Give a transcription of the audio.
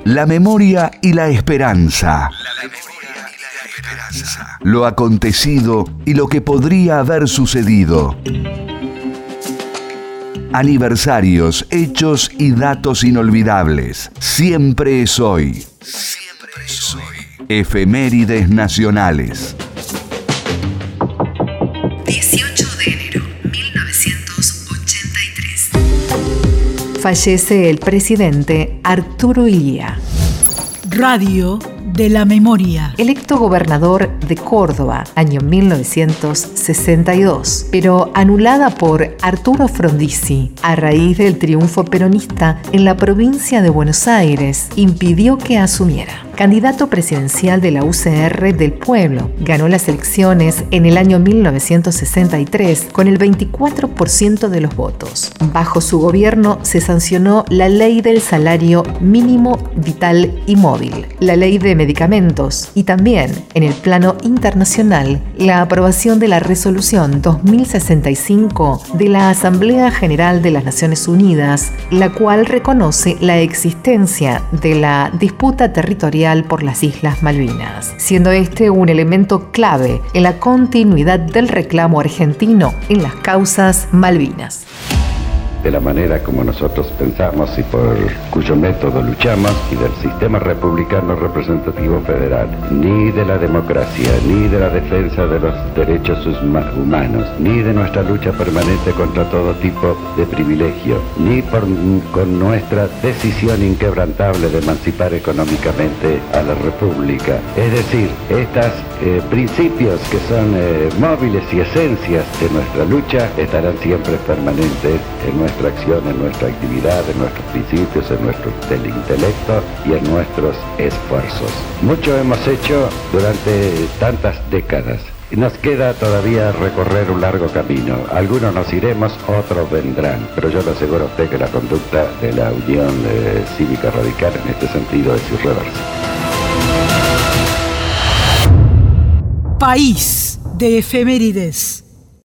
La memoria y la esperanza. Lo acontecido y lo que podría haber sucedido. Aniversarios, hechos y datos inolvidables. Siempre es hoy. Siempre es hoy. Efemérides nacionales. 18 de enero, 1983. Fallece el presidente Arturo Illia. Radio de la Memoria. Electo gobernador de Córdoba, año 1962, pero anulada por Arturo Frondizi a raíz del triunfo peronista en la provincia de Buenos Aires, impidió que asumiera. Candidato presidencial de la UCR del Pueblo, ganó las elecciones en el año 1963 con el 24% de los votos. Bajo su gobierno se sancionó la Ley del Salario Mínimo Vital y Móvil, la Ley de Medicamentos y también, en el plano internacional, la aprobación de la Resolución 2065 de la Asamblea General de las Naciones Unidas, la cual reconoce la existencia de la disputa territorial por las Islas Malvinas, siendo este un elemento clave en la continuidad del reclamo argentino en las causas Malvinas. De la manera como nosotros pensamos y por cuyo método luchamos, y del sistema republicano representativo federal, ni de la democracia, ni de la defensa de los derechos humanos, ni de nuestra lucha permanente contra todo tipo de privilegio, ni con nuestra decisión inquebrantable de emancipar económicamente a la República. Es decir, estos principios que son móviles y esencias de nuestra lucha estarán siempre permanentes en nuestra acción, en nuestra actividad, en nuestros principios, en nuestro del intelecto y en nuestros esfuerzos. Mucho hemos hecho durante tantas décadas. Nos queda todavía recorrer un largo camino. Algunos nos iremos, otros vendrán. Pero yo le aseguro a usted que la conducta de la Unión Cívica Radical en este sentido es irreversible. País de efemérides.